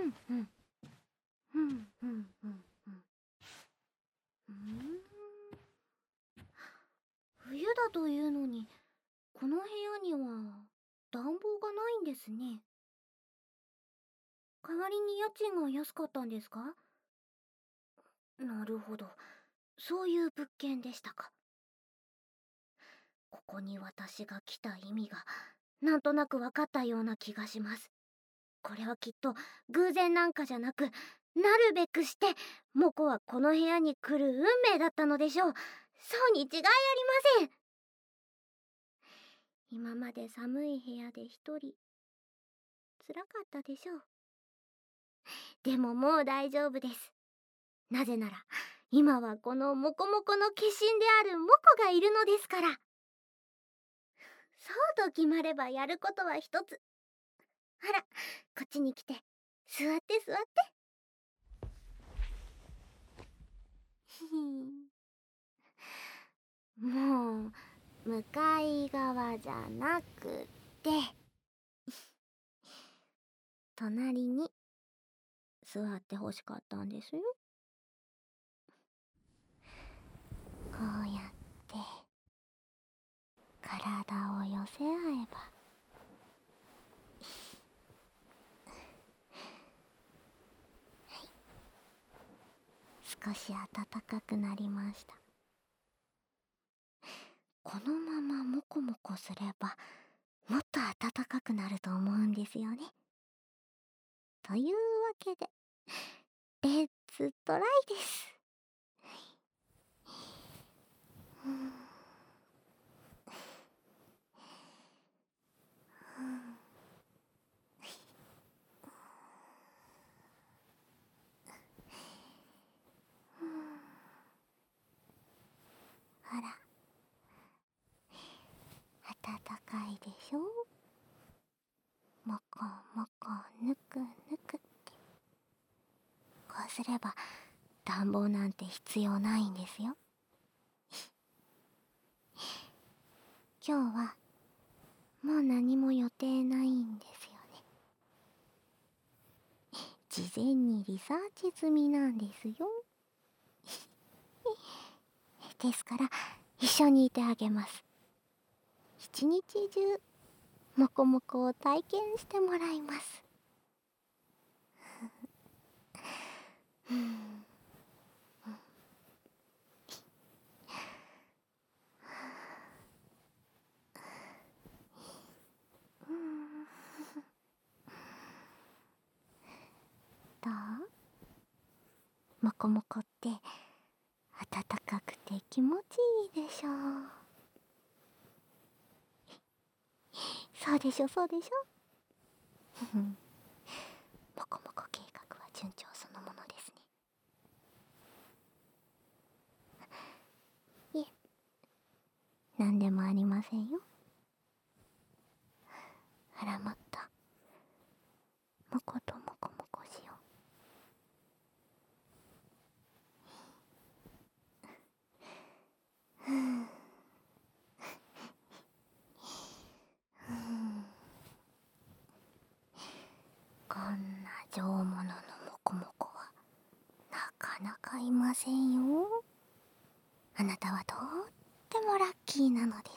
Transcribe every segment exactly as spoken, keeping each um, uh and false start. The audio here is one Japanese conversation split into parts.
うんうんうんうんうんうんうん。冬だというのに、この部屋には暖房がないんですね。代わりに家賃が安かったんですか？なるほど、そういう物件でしたか。ここに私が来た意味がなんとなく分かったような気がします。これはきっと偶然なんかじゃなく、なるべくしてモコはこの部屋に来る運命だったのでしょう。そうに違いありません。今まで寒い部屋で一人辛かったでしょう。でももう大丈夫です。なぜなら今はこのモコモコの化身であるモコがいるのですから。そうと決まればやることは一つ。ほら、こっちに来て座って座って。ひひもう向かい側じゃなくて隣に座ってほしかったんですよ。こうやって体を寄せ合えば。少し暖かくなりました。このままモコモコすればもっと暖かくなると思うんですよね。というわけでレッツトライです。ほら、暖かいでしょ。もこもこぬくぬくって。こうすれば暖房なんて必要ないんですよ。今日はもう何も予定ないんですよね。事前にリサーチ済みなんですよ。ですから一緒にいてあげます。一日中モコモコを体験してもらいます。どう？モコモコって暖かくて気持ちいいでしょう。そうでしょそうでしょ。モコモコ計画は順調そのものですね。いえ、なんでもありませんよ。あら、もっとモコとモコモコしよう。ふんこんな上物のモコモコはなかなかいませんよ。あなたはとってもラッキーなのです。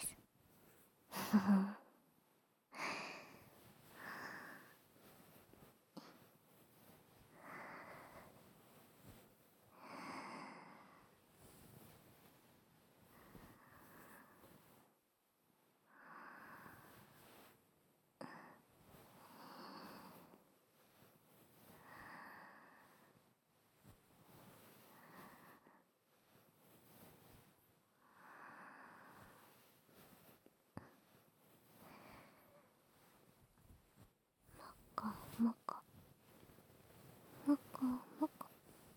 モコモコモコモコ。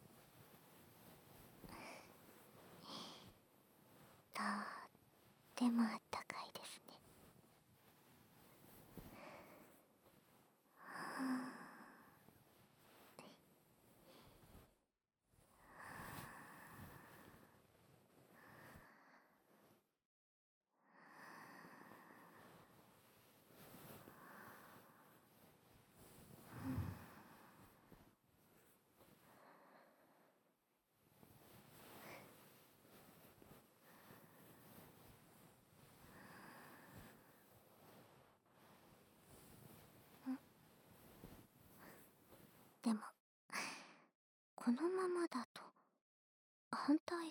とってもあったかいですね。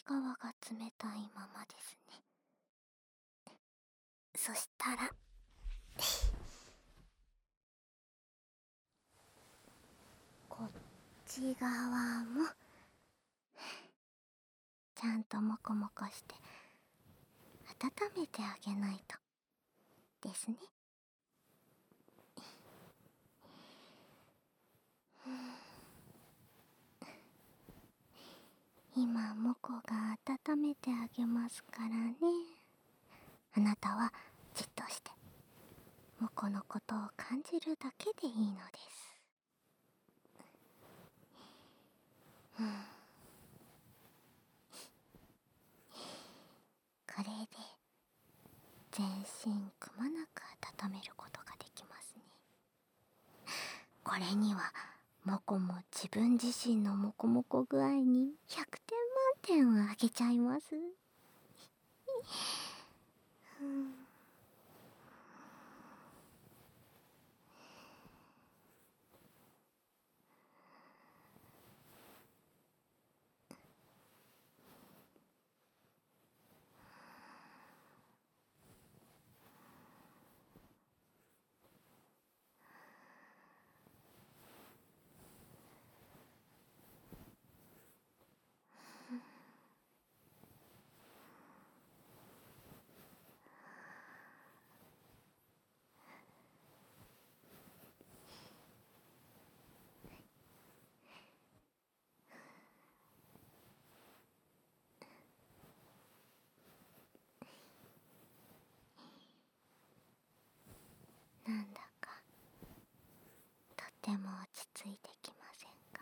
側が冷たいままですね。そしたらこっち側もちゃんとモコモコして温めてあげないとですね。今モコが温めてあげますからね。あなたはじっとしてモコのことを感じるだけでいいのです。うん、これで全身くまなく温めることができますね。これにはモコも自分自身のモコモコ具合にひゃくてん満点をあげちゃいます。うん、なんだかとても落ち着いてきませんか？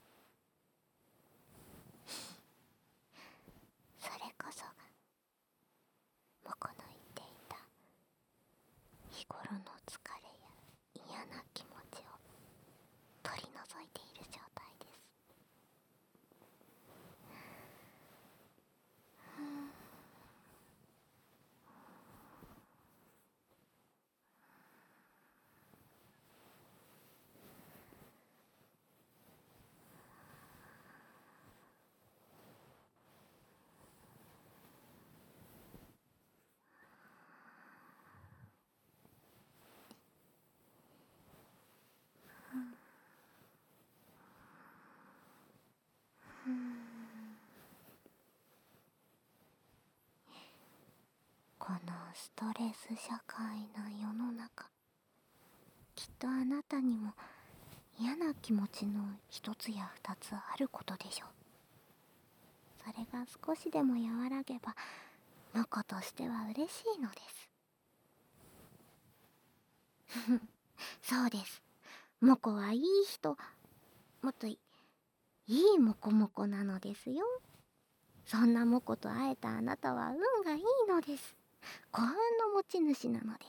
それこそがモコの言っていた日頃の疲れや嫌な気持ちを取り除いている状態です。このストレス社会な世の中、きっとあなたにも嫌な気持ちの一つや二つあることでしょう。それが少しでも和らげばモコとしては嬉しいのです。そうです。モコはいい人、もっといいモコモコなのですよ。そんなモコと会えたあなたは運がいいのです。幸運の持ち主なのです。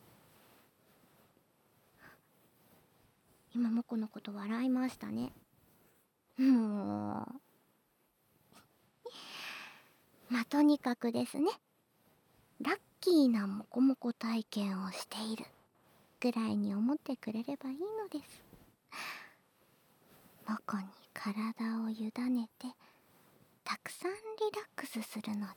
今モコのこと笑いましたね。もうまあとにかくですね、ラッキーなモコモコ体験をしているぐらいに思ってくれればいいのです。モコに体を委ねてたくさんリラックスするのです。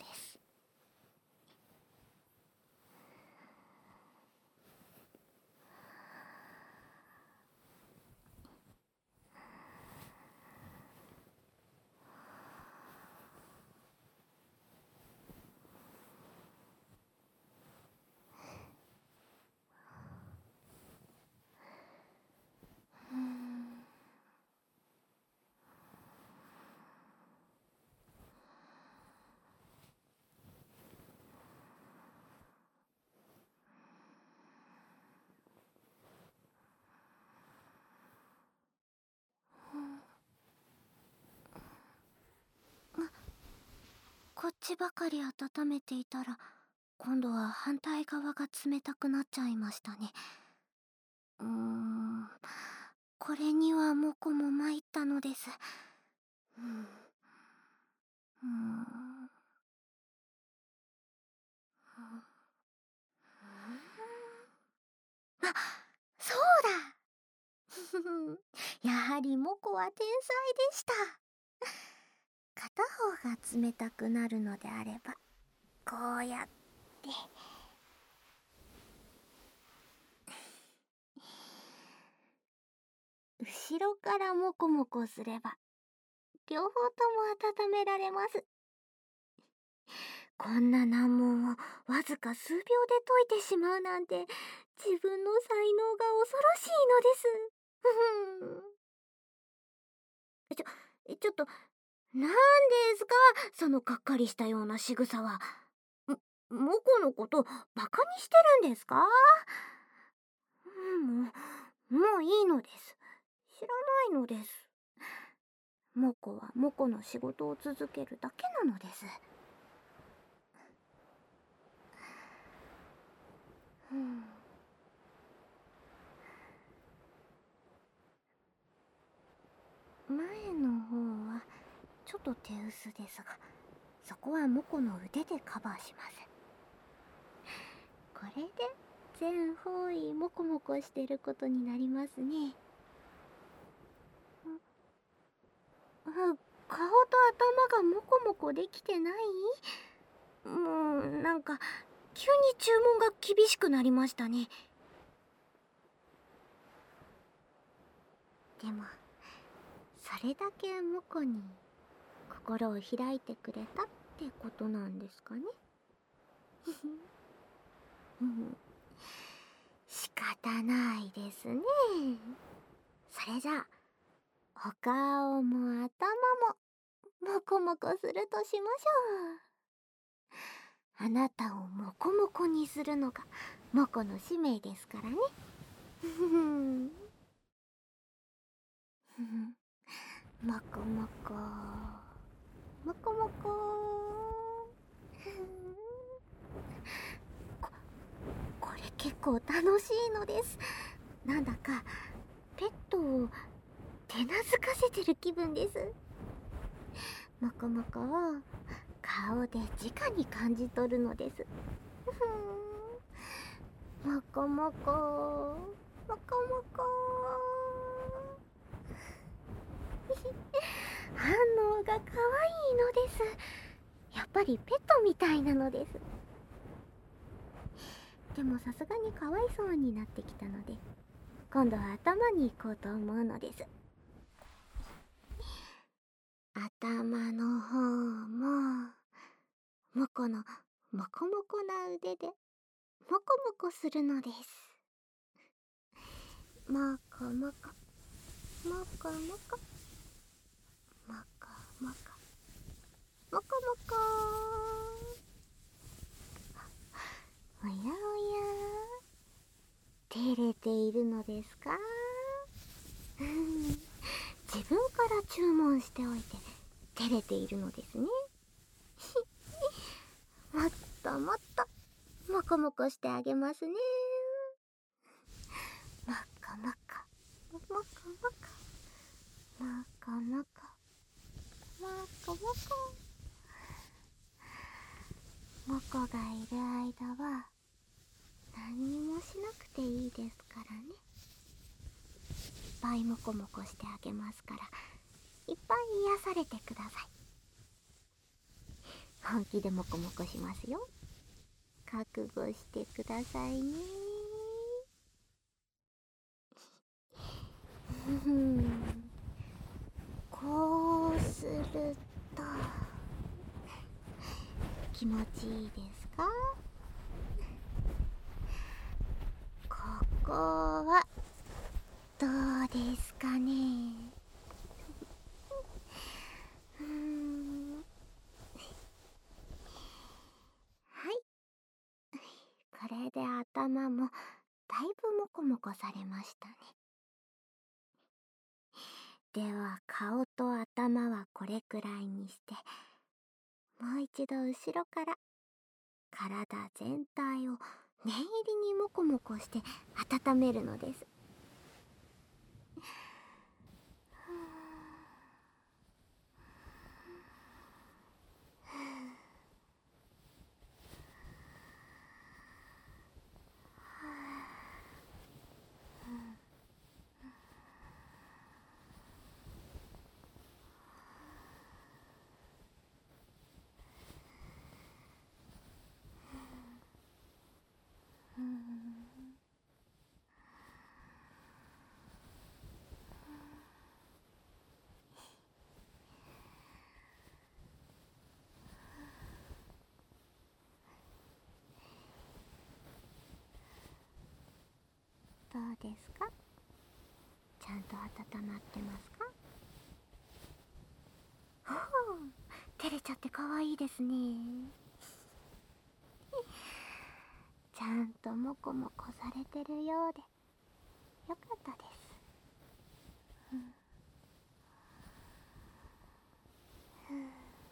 こっちばかり温めていたら今度は反対側が冷たくなっちゃいましたね。うーん、これにはモコも参ったのです。うん、うーん、あ、そうだやはりモコは天才でした。 片方が冷たくなるのであれば、こうやって後ろからモコモコすれば両方とも温められます。こんな難問をわずか数秒で解いてしまうなんて、自分の才能が恐ろしいのです。ちょ、ちょっと、なんですか、そのがっかりしたような仕草は。も、モコのことバカにしてるんですか？もう、もういいのです。知らないのです。モコはモコの仕事を続けるだけなのです。うん、前の方はちょっと手薄ですが、そこはモコの腕でカバーします。これで全方位モコモコしてることになりますね。顔と頭がモコモコできてない？もうなんか急に注文が厳しくなりましたね。でもそれだけモコに心を開いてくれたってことなんですかね。仕方ないですね。それじゃあお顔も頭もモコモコするとしましょう。あなたをモコモコにするのがモコの使命ですからね。モコモコモコモコこ、これ結構楽しいのです。なんだかペットを手なずかせてる気分です。モコモコを顔で直に感じ取るのです。モコモコモコモコ反応が可愛いのです。やっぱりペットみたいなのです。でもさすがにかわいそうになってきたので、今度は頭に行こうと思うのです。頭の方もモコのモコモコな腕でモコモコするのです。モコモコモコモコモコモコモコモコ。おやおや、照れているのですか？自分から注文しておいて照れているのですね。もっともっとモコモコしてあげますね。モコモコモコモコモコモコモコモコ。モコがいる間は何にもしなくていいですからね。いっぱいモコモコしてあげますから、いっぱい癒されてください。本気でモコモコしますよ。覚悟してくださいね。こうすると気持ちいいですか？ここはどうですかね。うーん、はい、これで頭もだいぶモコモコされましたね。では顔と頭はこれくらいにして、もう一度後ろから体全体を念入りにモコモコして温めるのです。 どうですか？ちゃんと温まってますか？ほほう、照れちゃって可愛いですね。ちゃんとモコモコされてるようでよかったです。うんふう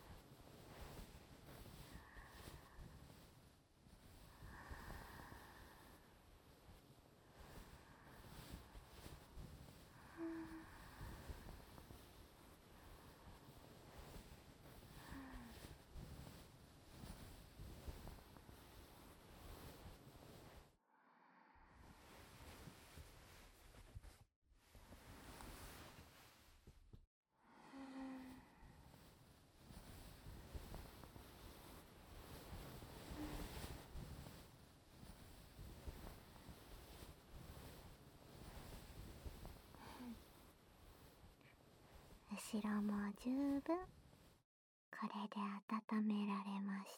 後ろも十分これで温められました。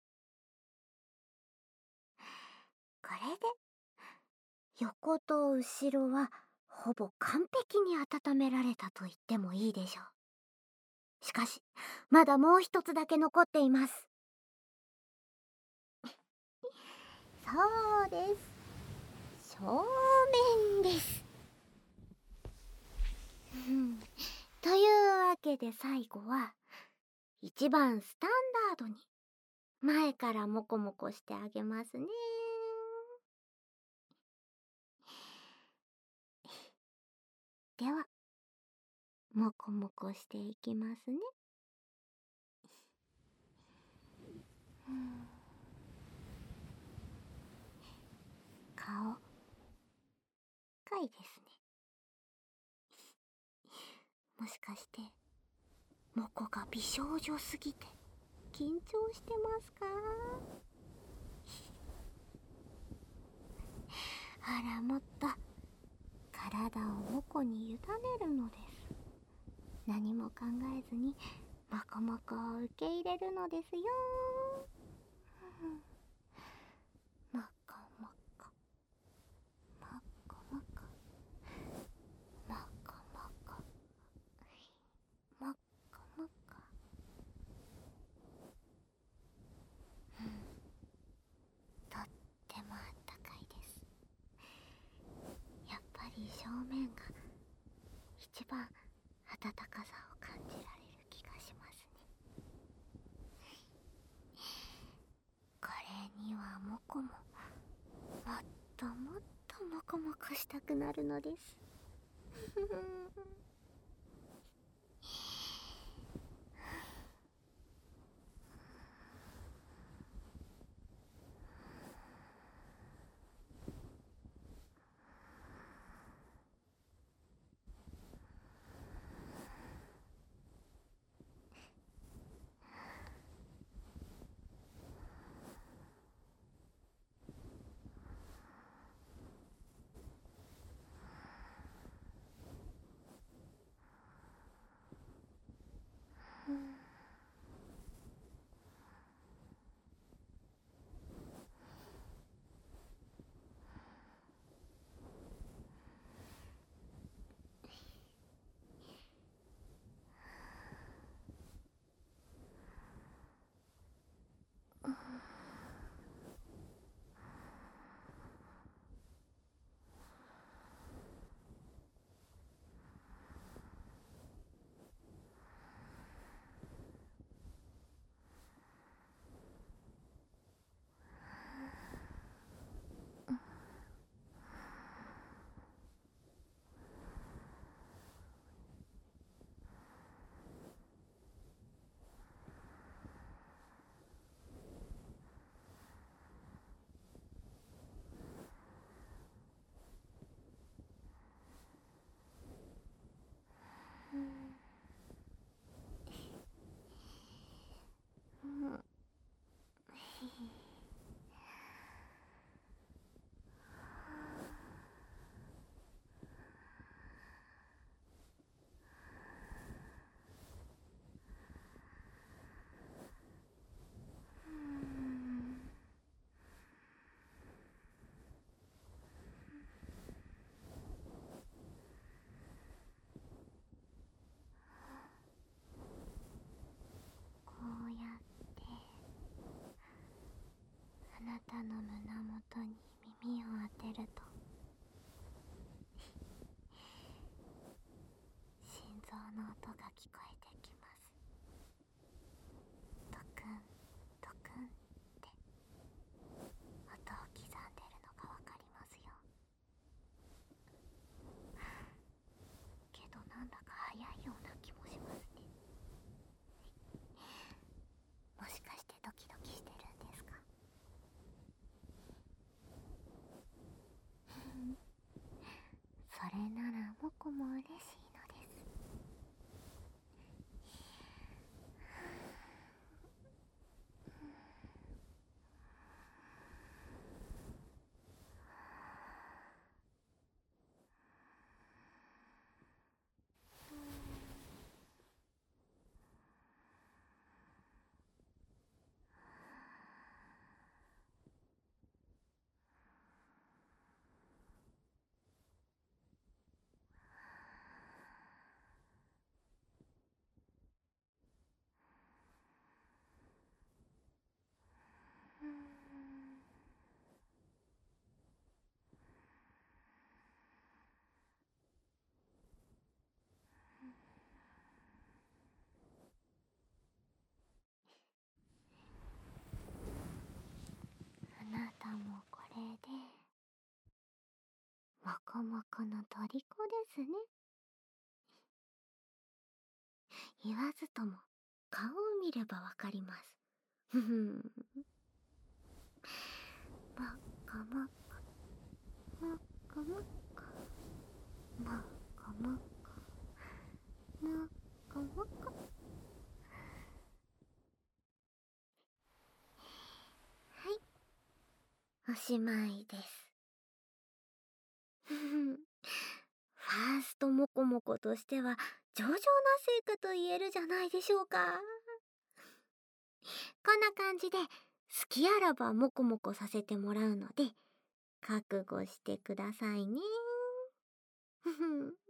これで横と後ろはほぼ完璧に温められたと言ってもいいでしょう。しかしまだもう一つだけ残っています。そうです、正面です。うんというわけで最後は一番スタンダードに前からモコモコしてあげますね。ではモコモコしていきますね。うん顔かいですね。もしかしてモコが美少女すぎて緊張してますか？あら、もっと体をモコに委ねるのです。何も考えずにモコモコを受け入れるのですよ。モコモコモコモコモコモコモコモコ。とってもあったかいです。やっぱり正面が一番暖かさを感じられる気がしますね。これにはモコももっともっとモコモコしたくなるのです。 こもこの虜ですね。言わずとも顔を見ればわかります。ふふん。もこもこ、もこもこ、もこもこ、もこもこ。はい、おしまいです。ふふん。ファーストモコモコとしては上々な成果と言えるじゃないでしょうか。こんな感じで好きあらばモコモコさせてもらうので覚悟してくださいね。ふふん。